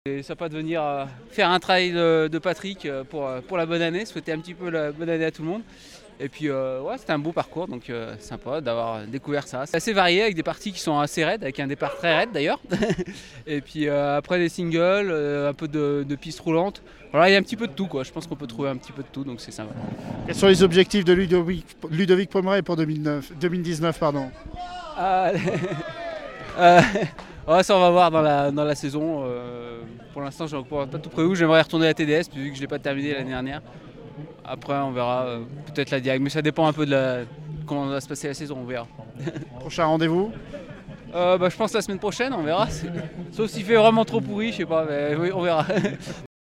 Et sympa de venir faire un travail de Patrick pour la bonne année, souhaiter un petit peu la bonne année à tout le monde. Et puis ouais, c'était un beau parcours, donc sympa d'avoir découvert ça. C'est assez varié avec des parties qui sont assez raides, avec un départ très raide d'ailleurs. Et puis après des singles, un peu de pistes roulantes. Voilà, il y a un petit peu de tout quoi. Je pense qu'on peut trouver un petit peu de tout, donc c'est sympa. Quels sont les objectifs de Ludovic Pomeray pour 2019 pardon. Ah, euh, ouais, ça on va voir dans la saison. Pour l'instant, je n'ai pas tout prévu. J'aimerais retourner à la TDS vu que je ne l'ai pas terminé l'année dernière. Après, on verra peut-être la Diag, mais ça dépend un peu de comment va se passer la saison, on verra. Prochain rendez-vous Je pense la semaine prochaine, on verra. Sauf s'il fait vraiment trop pourri, je sais pas, mais oui, on verra.